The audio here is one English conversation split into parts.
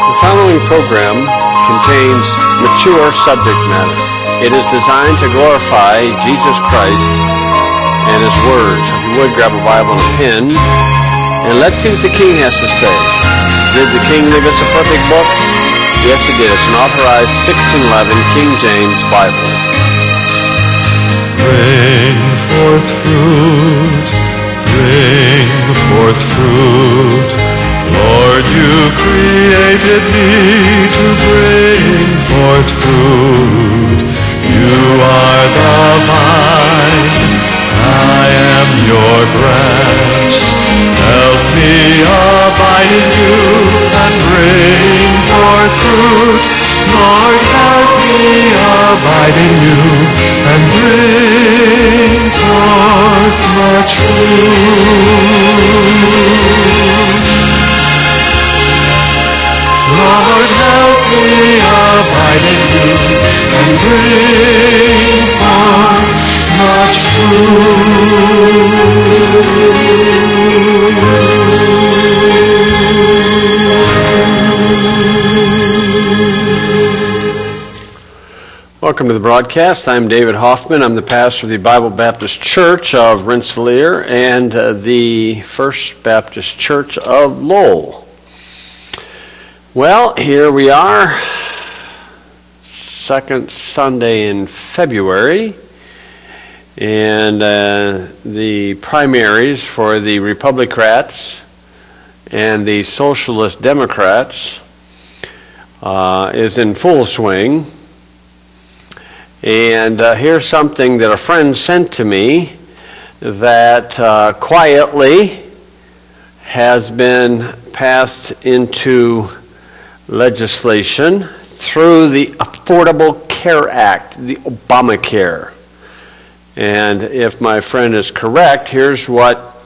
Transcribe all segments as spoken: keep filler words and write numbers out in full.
The following program contains mature subject matter. It is designed to glorify Jesus Christ and His Word. So if you would, grab a Bible and a pen, and let's see what the King has to say. Did the King leave us a perfect book? Yes, He did. It's an authorized sixteen eleven King James Bible. Bring forth fruit, bring forth fruit. Lord, you created me to bring forth fruit. You are the vine, I am your branch. Help me abide in you and bring forth fruit. Lord, help me abide in you and bring forth much fruit. Lord, help me abide in you and bring forth much fruit. Welcome to the broadcast. I'm David Hoffman. I'm the pastor of the Bible Baptist Church of Rensselaer and uh, the First Baptist Church of Lowell. Well, here we are, second Sunday in February, and uh, the primaries for the Republicans and the Socialist Democrats uh, is in full swing. And uh, here's something that a friend sent to me that uh, quietly has been passed into legislation through the Affordable Care Act, the Obamacare. And if my friend is correct, here's what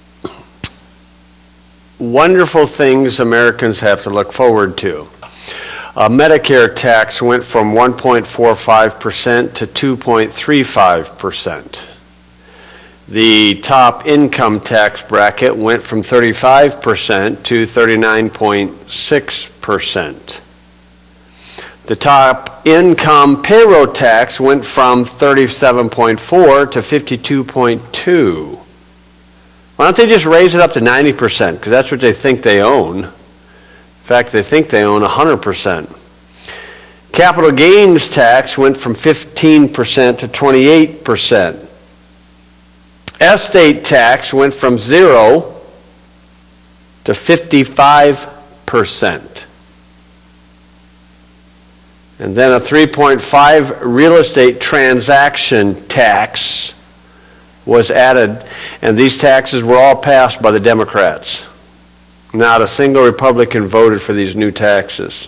wonderful things Americans have to look forward to. A Medicare tax went from one point four five percent to two point three five percent. The top income tax bracket went from thirty-five percent to thirty-nine point six percent. The top income payroll tax went from thirty-seven point four to fifty-two point two. Why don't they just raise it up to ninety percent? Because that's what they think they own. In fact, they think they own one hundred percent. Capital gains tax went from fifteen percent to twenty-eight percent. Estate tax went from zero to fifty-five percent. And then a three point five real estate transaction tax was added, and these taxes were all passed by the Democrats. Not a single Republican voted for these new taxes.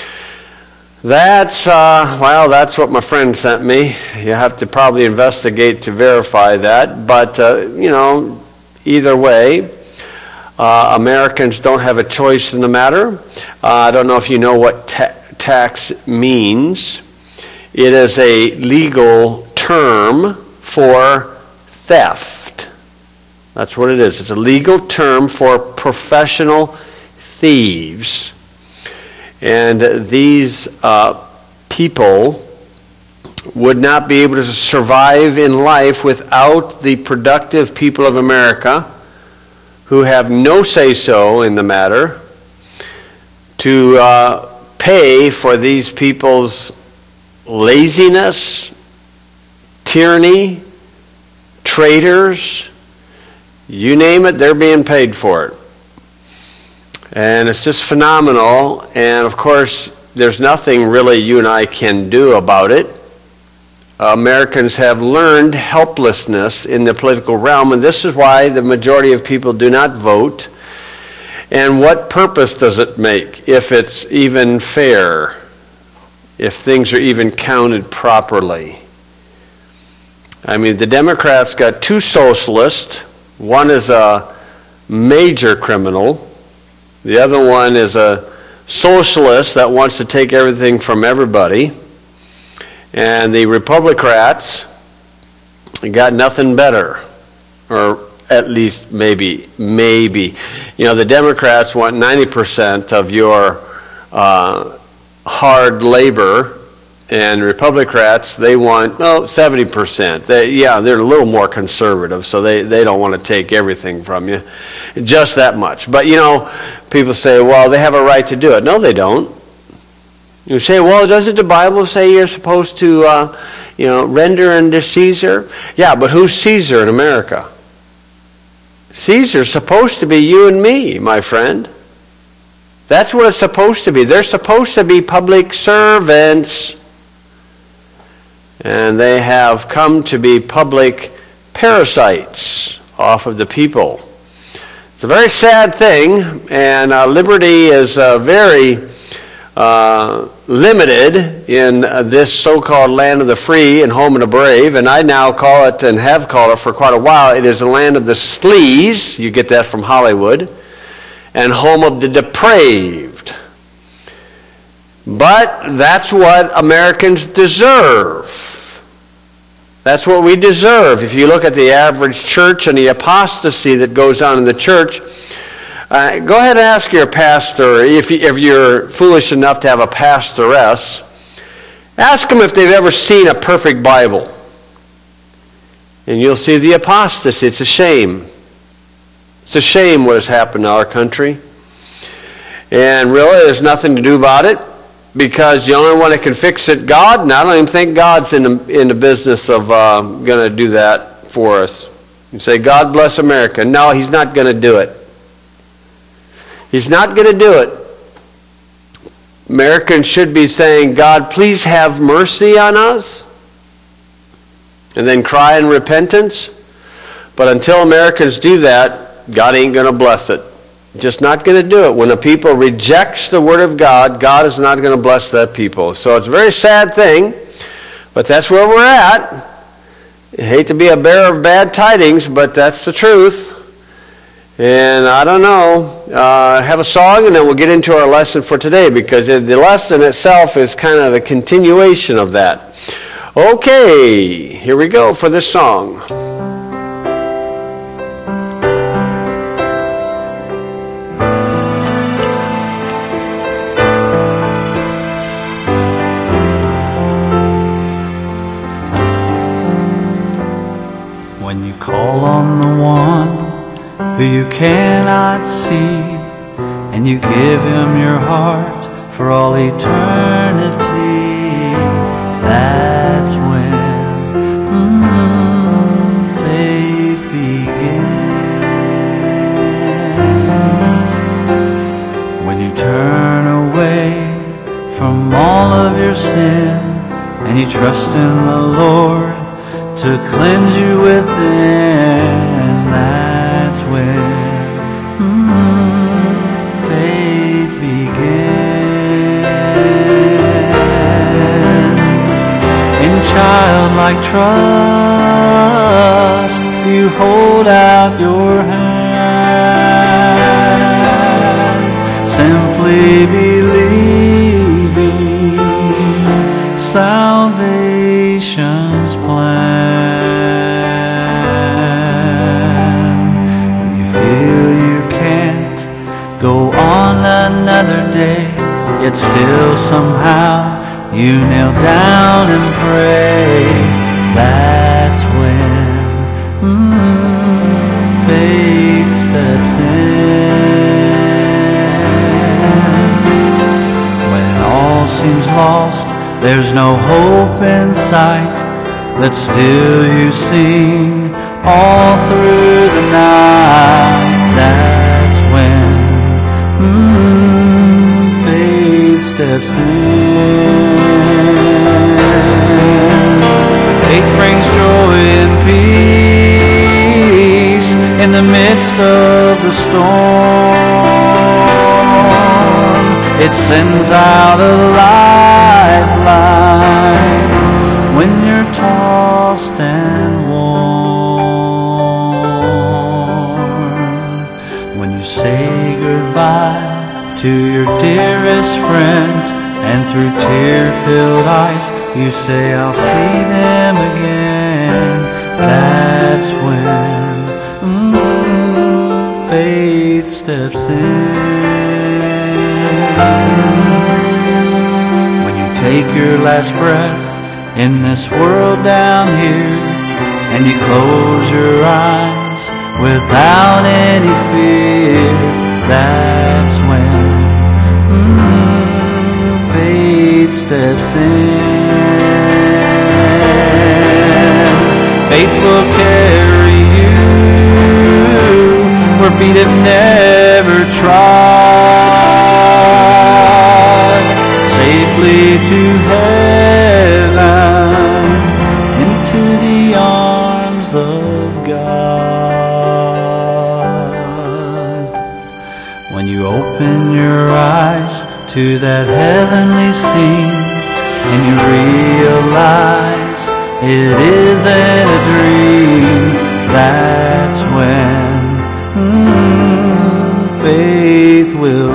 That's, uh, well, that's what my friend sent me. You have to probably investigate to verify that. But, uh, you know, either way, uh, Americans don't have a choice in the matter. Uh, I don't know if you know what ta- tax means. It is a legal term for theft. That's what it is. It's a legal term for professional thieves. And these uh, people would not be able to survive in life without the productive people of America who have no say-so in the matter to uh, pay for these people's laziness, tyranny, traitors, you name it, they're being paid for it. And it's just phenomenal. And of course, there's nothing really you and I can do about it. Uh, Americans have learned helplessness in the political realm, and this is why the majority of people do not vote. And what purpose does it make if it's even fair, if things are even counted properly? I mean, the Democrats got two socialists. One is a major criminal. The other one is a socialist that wants to take everything from everybody. And the Republicans got nothing better, or at least maybe, maybe. You know, the Democrats want ninety percent of your uh, hard labor, and Republicans, they want, well, seventy percent. They, yeah, they're a little more conservative, so they, they don't want to take everything from you, just that much. But, you know, people say, well, they have a right to do it. No, they don't. You say, well, doesn't the Bible say you're supposed to, uh, you know, render unto Caesar? Yeah, but who's Caesar in America? Caesar's supposed to be you and me, my friend. That's what it's supposed to be. They're supposed to be public servants. And they have come to be public parasites off of the people. It's a very sad thing, and uh, liberty is uh, very uh, limited in uh, this so-called land of the free and home of the brave, and I now call it, and have called it for quite a while, it is the land of the sleaze, you get that from Hollywood, and home of the depraved. But that's what Americans deserve. That's what we deserve. If you look at the average church and the apostasy that goes on in the church, uh, go ahead and ask your pastor, if, you, if you're foolish enough to have a pastoress, ask them if they've ever seen a perfect Bible. And you'll see the apostasy. It's a shame. It's a shame what has happened to our country. And really, there's nothing to do about it, because the only one that can fix it, God, and I don't even think God's in the, in the business of uh, going to do that for us. You say, God bless America. No, he's not going to do it. He's not going to do it. Americans should be saying, God, please have mercy on us, and then cry in repentance. But until Americans do that, God ain't going to bless it. Just not going to do it. When a people rejects the Word of God, God is not going to bless that people. So it's a very sad thing, but that's where we're at. I hate to be a bearer of bad tidings, but that's the truth. And I don't know. Uh, have a song, and then we'll get into our lesson for today, because the lesson itself is kind of a continuation of that. Okay, here we go for this song. Who you cannot see, and you give him your heart for all eternity. That's when mm, faith begins. When you turn away from all of your sin, and you trust in the Lord to cleanse you within. That's when mm, faith begins. In childlike trust, you hold out your hand, simply believing salvation's plan. Go on another day, yet still somehow you kneel down and pray. That's when mm, faith steps in. When all seems lost, there's no hope in sight, but still you sing all through the night. That's when Mm, faith steps in. Faith brings joy and peace in the midst of the storm. It sends out a lifeline when you're tossed and warm. When you say goodbye to your dearest friends, and through tear-filled eyes you say, I'll see them again. That's when mm, faith steps in. When you take your last breath in this world down here, and you close your eyes without any fear, that's when mm, faith steps in. Faith will carry you where feet have never trod, safely to heaven, into the arms of God. When you open your eyes to that heavenly scene, and you realize it isn't a dream, that's when mm, faith will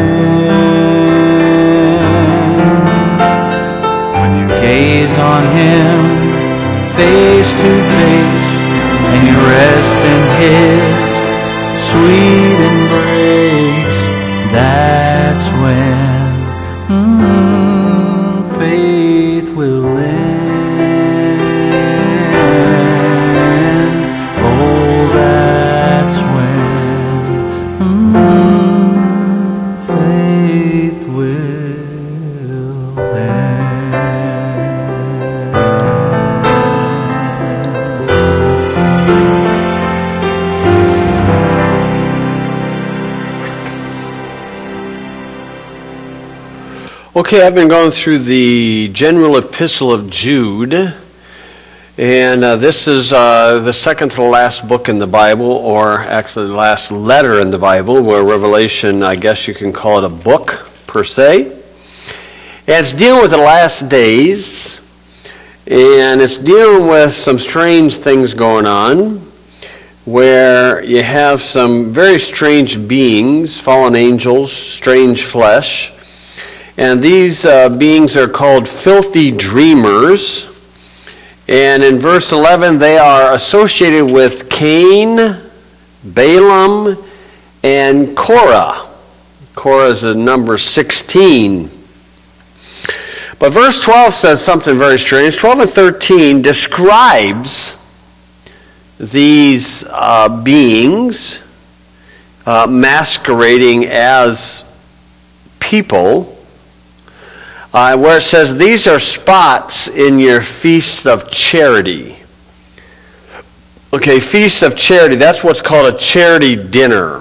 end. When you gaze on Him face to face, and you rest in His sweet embrace, that's when mm, faith will end. Oh, that's when mm, faith will end. Okay, I've been going through the general epistle of Jude, and uh, this is uh, the second to the last book in the Bible, or actually the last letter in the Bible, where Revelation, I guess you can call it a book per se. And it's dealing with the last days, and it's dealing with some strange things going on, where you have some very strange beings, fallen angels, strange flesh. And these uh, beings are called filthy dreamers. And in verse eleven, they are associated with Cain, Balaam, and Korah. Korah is the number sixteen. But verse twelve says something very strange. twelve and thirteen describes these uh, beings uh, masquerading as people. Uh, where it says, these are spots in your feast of charity. Okay, feast of charity, that's what's called a charity dinner.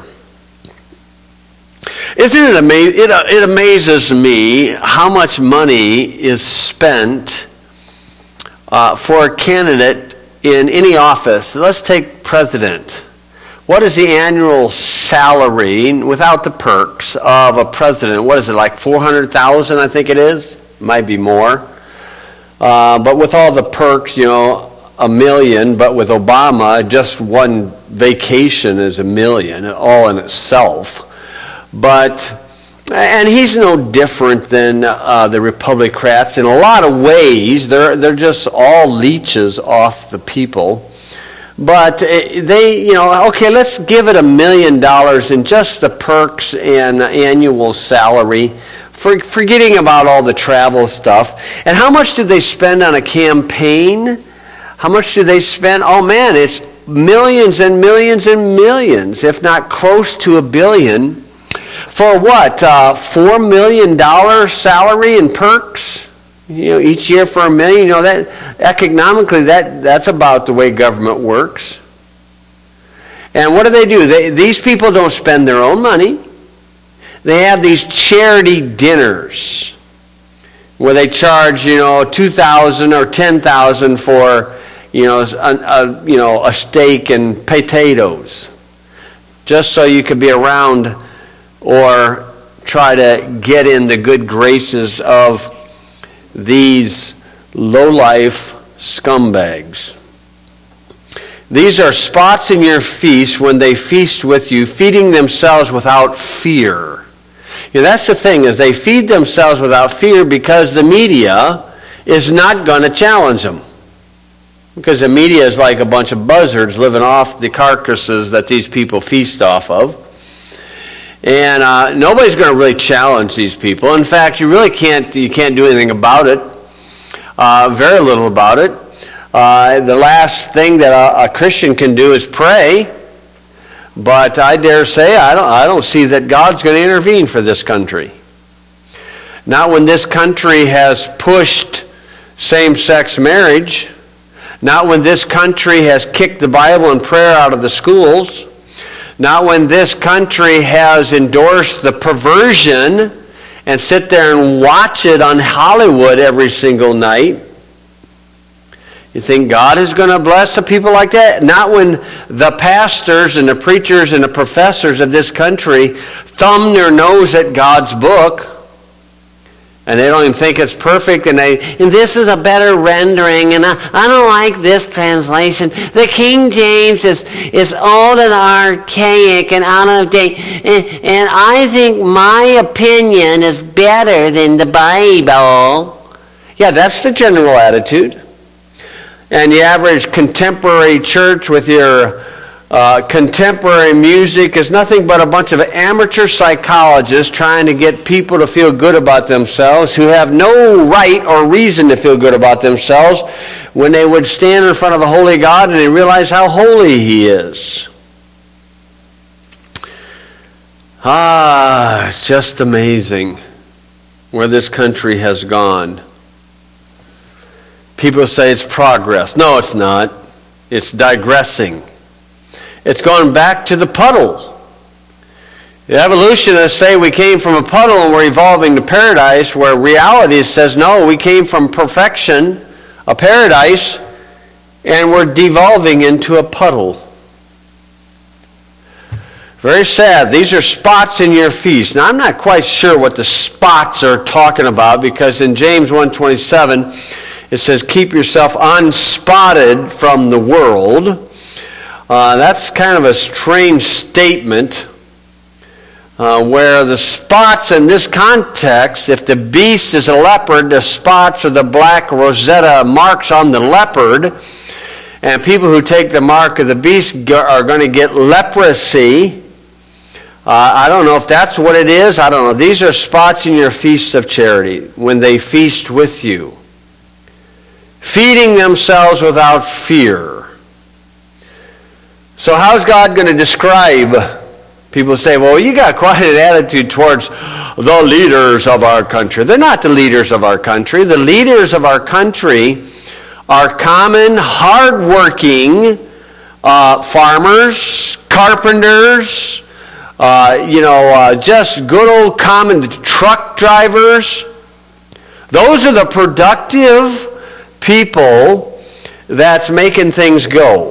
Isn't it amazing? It, it amazes me how much money is spent uh, for a candidate in any office. Let's take president. What is the annual salary, without the perks, of a president? What is it, like four hundred thousand dollars, I think it is? Might be more. Uh, but with all the perks, you know, a million. But with Obama, just one vacation is a million, all in itself. But, and he's no different than uh, the Republicans. In a lot of ways, they're, they're just all leeches off the people. But they, you know, okay, let's give it a million dollars in just the perks and annual salary, for, forgetting about all the travel stuff. And how much do they spend on a campaign? How much do they spend? Oh man, it's millions and millions and millions, if not close to a billion. For what? Uh, Four million dollar salary and perks? You know, each year for a million, you know, that economically that, that's about the way government works. And what do they do? They, these people don't spend their own money. They have these charity dinners where they charge, you know, two thousand dollars or ten thousand dollars for, you know, a, a, you know, a steak and potatoes, just so you could be around or try to get in the good graces of these low-life scumbags. These are spots in your feast when they feast with you, feeding themselves without fear. You know, that's the thing, is they feed themselves without fear because the media is not going to challenge them. Because the media is like a bunch of buzzards living off the carcasses that these people feast off of. And uh, nobody's going to really challenge these people. In fact, you really can't, you can't do anything about it. Uh, very little about it. Uh, the last thing that a, a Christian can do is pray. But I dare say I don't, I don't see that God's going to intervene for this country. Not when this country has pushed same-sex marriage. Not when this country has kicked the Bible and prayer out of the schools. Not when this country has endorsed the perversion and sit there and watch it on Hollywood every single night. You think God is going to bless the people like that? Not when the pastors and the preachers and the professors of this country thumb their nose at God's book and they don't even think it's perfect, and they and this is a better rendering, and I, I don't like this translation. The King James is, is old and archaic and out of date, and, and I think my opinion is better than the Bible. Yeah, that's the general attitude. And the average contemporary church with your uh, contemporary music is nothing but a bunch of amateur psychologists trying to get people to feel good about themselves who have no right or reason to feel good about themselves when they would stand in front of a holy God and they realize how holy He is. Ah, it's just amazing where this country has gone. People say it's progress. No, it's not. It's digressing. It's going back to the puddle. The evolutionists say we came from a puddle and we're evolving to paradise, where reality says no, we came from perfection, a paradise, and we're devolving into a puddle. Very sad. These are spots in your feast. Now, I'm not quite sure what the spots are talking about, because in James one twenty-seven, it says, keep yourself unspotted from the world. Uh, that's kind of a strange statement, uh, where the spots in this context, if the beast is a leopard, the spots are the black rosetta marks on the leopard, and people who take the mark of the beast are going to get leprosy. Uh, I don't know if that's what it is. I don't know. These are spots in your feast of charity, when they feast with you, feeding themselves without fear. So how's God going to describe? People say, well, you got quite an attitude towards the leaders of our country. They're not the leaders of our country. The leaders of our country are common, hardworking uh, farmers, carpenters, uh, you know, uh, just good old common truck drivers. Those are the productive people that's making things go.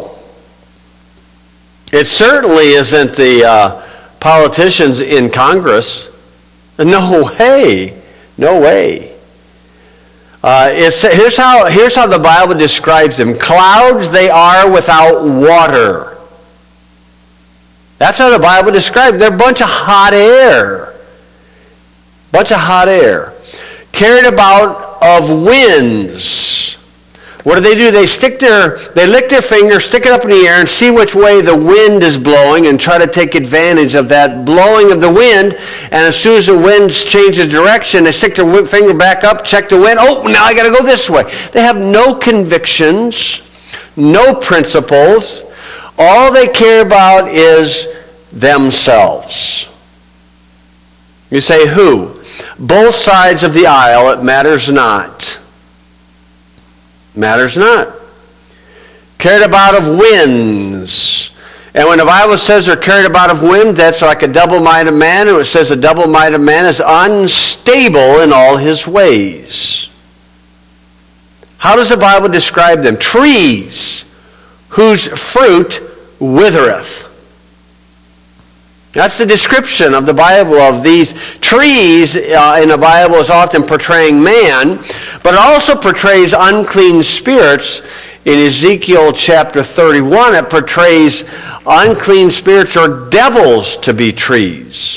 It certainly isn't the uh, politicians in Congress. No way. No way. Uh, it's, here's, how, here's how the Bible describes them. Clouds they are without water. That's how the Bible describes them. They're a bunch of hot air. Bunch of hot air. Carried about of winds. What do they do? They stick their, they lick their finger, stick it up in the air, and see which way the wind is blowing, and try to take advantage of that blowing of the wind. And as soon as the wind changes direction, they stick their finger back up, check the wind. Oh, now I got to go this way. They have no convictions, no principles. All they care about is themselves. You say, who? Both sides of the aisle. It matters not. Matters not. Carried about of winds. And when the Bible says they're carried about of wind, that's like a double-minded man. And it says a double-minded man is unstable in all his ways. How does the Bible describe them? Trees whose fruit withereth. That's the description of the Bible of these trees. Uh, in the Bible is often portraying man, but it also portrays unclean spirits. In Ezekiel chapter thirty-one, it portrays unclean spirits or devils to be trees.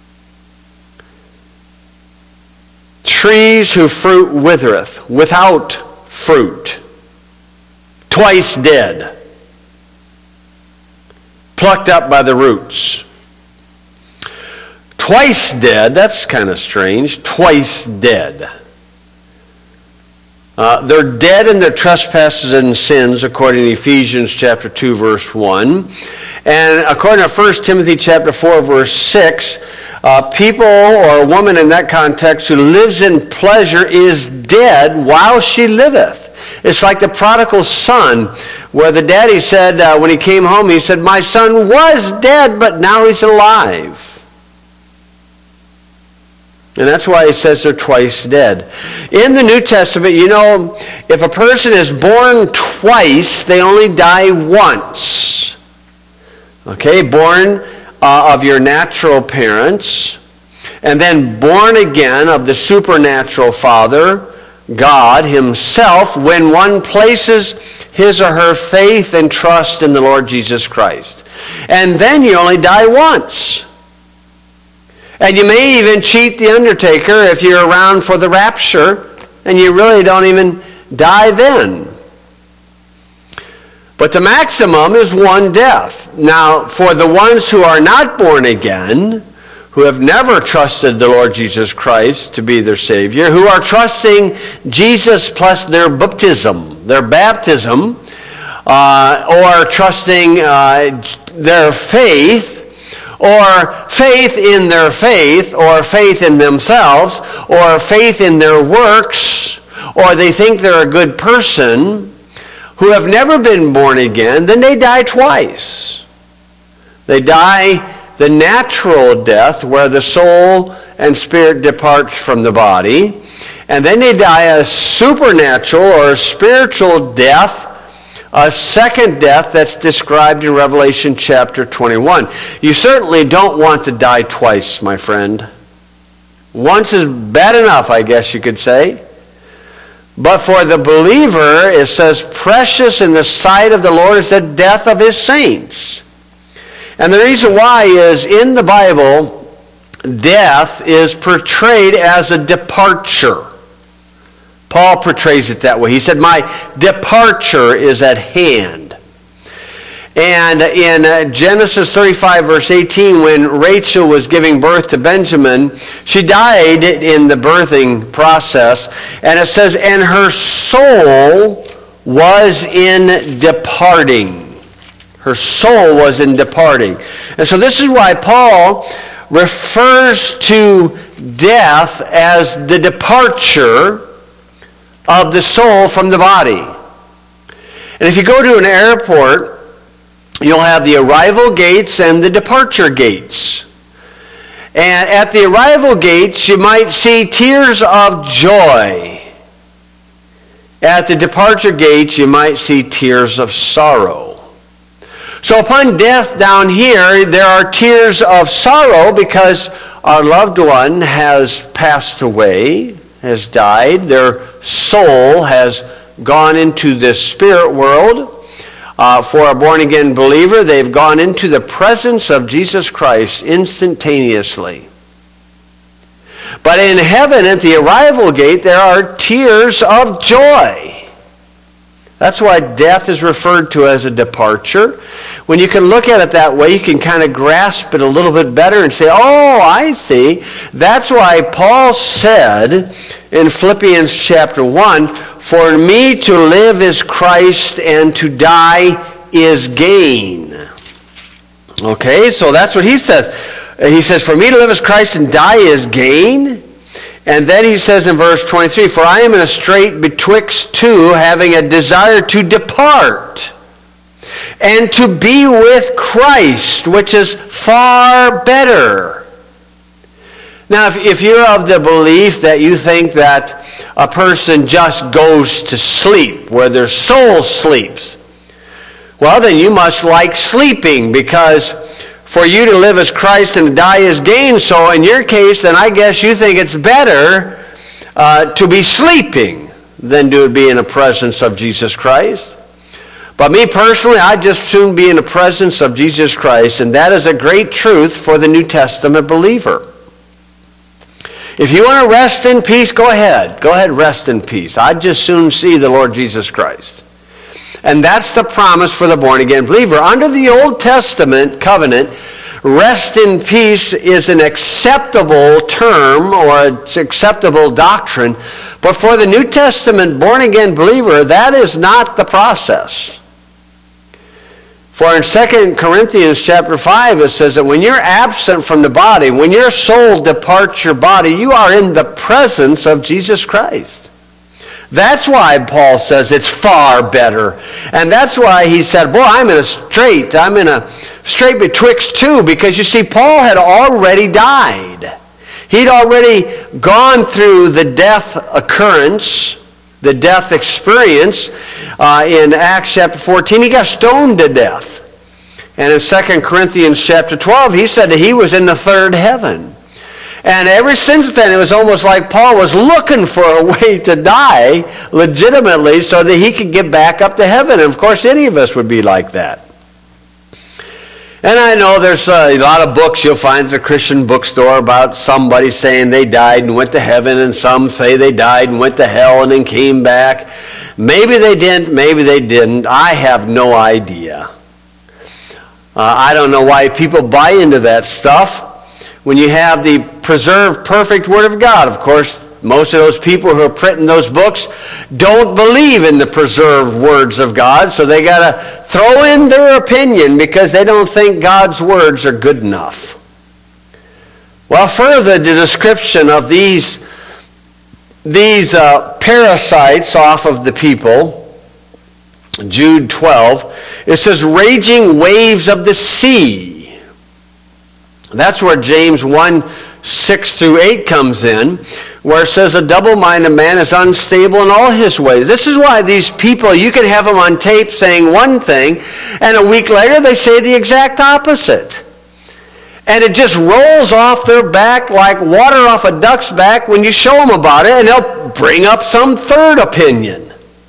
Trees whose fruit withereth, without fruit, twice dead, plucked up by the roots. twice dead. That's kind of strange. Twice dead. Uh, they're dead in their trespasses and sins, according to Ephesians chapter two, verse one. And according to First Timothy chapter four, verse six, uh, people or a woman in that context who lives in pleasure is dead while she liveth. It's like the prodigal son, where the daddy said, uh, when he came home, he said, my son was dead, but now he's alive. And that's why he says they're twice dead. In the New Testament, you know, if a person is born twice, they only die once. Okay, born uh, of your natural parents, and then born again of the supernatural Father, God himself, when one places his or her faith and trust in the Lord Jesus Christ. And then you only die once. And you may even cheat the undertaker if you're around for the rapture, and you really don't even die then. But the maximum is one death. Now, for the ones who are not born again, who have never trusted the Lord Jesus Christ to be their Savior, who are trusting Jesus plus their baptism, their baptism, uh, or trusting uh, their faith, or faith in their faith, or faith in themselves, or faith in their works, or they think they're a good person, who have never been born again, then they die twice. They die the natural death, where the soul and spirit departs from the body, and then they die a supernatural or a spiritual death, a second death that's described in Revelation chapter twenty-one. You certainly don't want to die twice, my friend. Once is bad enough, I guess you could say. But for the believer, it says, precious in the sight of the Lord is the death of his saints. And the reason why is, in the Bible, death is portrayed as a departure. Paul portrays it that way. He said, my departure is at hand. And in uh, Genesis thirty-five, verse eighteen, when Rachel was giving birth to Benjamin, she died in the birthing process. And it says, and her soul was in departing. Her soul was in departing. And so this is why Paul refers to death as the departure of the soul from the body. And if you go to an airport, you'll have the arrival gates and the departure gates. And at the arrival gates, you might see tears of joy. At the departure gates, you might see tears of sorrow. So upon death down here, there are tears of sorrow because our loved one has passed away, has died. Their soul has gone into the spirit world. Uh, for a born-again believer, they've gone into the presence of Jesus Christ instantaneously. But in heaven, at the arrival gate, there are tears of joy. That's why death is referred to as a departure. When you can look at it that way, you can kind of grasp it a little bit better and say, oh, I see. That's why Paul said in Philippians chapter one, for me to live is Christ and to die is gain. Okay, so that's what he says. He says, for me to live is Christ and die is gain. And then he says in verse twenty-three, for I am in a strait betwixt two, having a desire to depart and to be with Christ, which is far better. Now, if, if you're of the belief that you think that a person just goes to sleep, where their soul sleeps, well, then you must like sleeping, because for you to live as Christ and to die as gain. So in your case, then I guess you think it's better uh, to be sleeping than to be in the presence of Jesus Christ. But me personally, I'd just soon be in the presence of Jesus Christ, and that is a great truth for the New Testament believer. If you want to rest in peace, go ahead. Go ahead, rest in peace. I'd just soon see the Lord Jesus Christ. And that's the promise for the born-again believer. Under the Old Testament covenant, Rest in peace is an acceptable term or an acceptable doctrine, but for the New Testament born-again believer, that is not the process. For in Second Corinthians chapter five, it says that when you're absent from the body, when your soul departs your body, you are in the presence of Jesus Christ. That's why Paul says it's far better. And that's why he said, boy, I'm in a strait. I'm in a strait betwixt two. Because you see, Paul had already died. He'd already gone through the death occurrence, the death experience. Uh, in Acts chapter fourteen, he got stoned to death. And in Second Corinthians chapter twelve, he said that he was in the third heaven. And ever since then, it was almost like Paul was looking for a way to die legitimately so that he could get back up to heaven. And of course, any of us would be like that. And I know there's a lot of books you'll find at a Christian bookstore about somebody saying they died and went to heaven, and some say they died and went to hell and then came back. Maybe they didn't, maybe they didn't. I have no idea. Uh, I don't know why people buy into that stuff. When you have the preserved, perfect Word of God, of course, most of those people who are printing those books don't believe in the preserved words of God, so they got to throw in their opinion because they don't think God's words are good enough. Well, further, the description of these, these uh, parasites off of the people, Jude twelve, it says, raging waves of the sea. That's where James one, six through eight comes in, where it says a double-minded man is unstable in all his ways. This is why these people, you can have them on tape saying one thing, and a week later they say the exact opposite. And it just rolls off their back like water off a duck's back when you show them about it, and they'll bring up some third opinion.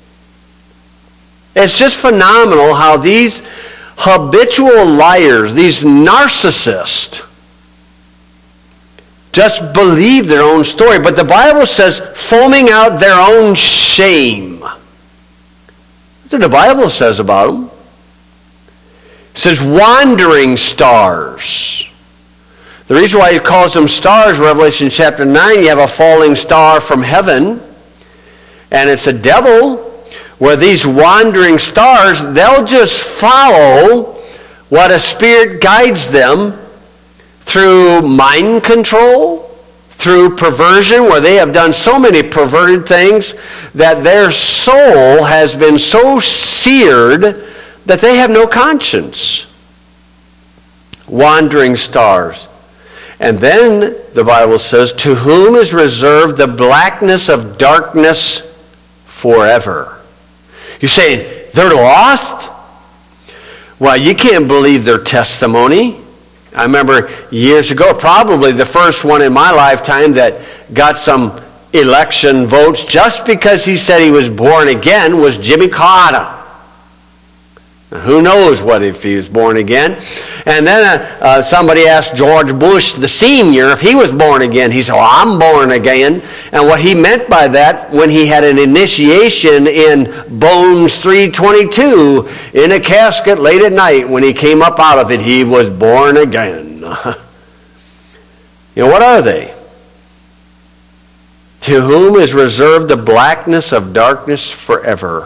It's just phenomenal how these habitual liars, these narcissists, just believe their own story. But the Bible says, foaming out their own shame. That's what the Bible says about them. It says, wandering stars. The reason why he calls them stars, Revelation chapter nine, you have a falling star from heaven, and it's a devil, where these wandering stars, they'll just follow what a spirit guides them through mind control, through perversion, where they have done so many perverted things that their soul has been so seared that they have no conscience. Wandering stars. And then the Bible says, to whom is reserved the blackness of darkness forever. You're saying, they're lost? Well, you can't believe their testimony. I remember years ago, probably the first one in my lifetime that got some election votes just because he said he was born again was Jimmy Carter. Now, who knows what if he was born again? And then uh, uh, somebody asked George Bush, the senior, if he was born again. He said, oh, I'm born again. And what he meant by that, when he had an initiation in Bones three twenty-two, in a casket late at night, when he came up out of it, he was born again. You know, what are they? To whom is reserved the blackness of darkness forever.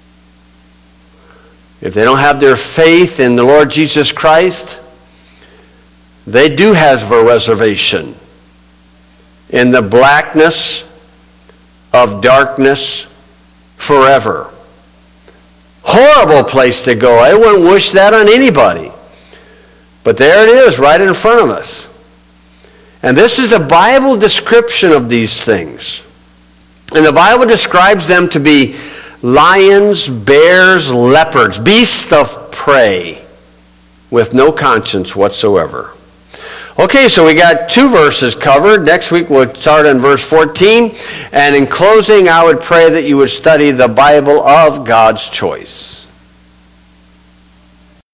If they don't have their faith in the Lord Jesus Christ, they do have a reservation in the blackness of darkness forever. Horrible place to go. I wouldn't wish that on anybody. But there it is, right in front of us. And this is the Bible description of these things. And the Bible describes them to be lions, bears, leopards, beasts of prey, with no conscience whatsoever. Okay, so we got two verses covered. Next week we'll start in verse fourteen. And in closing, I would pray that you would study the Bible of God's choice.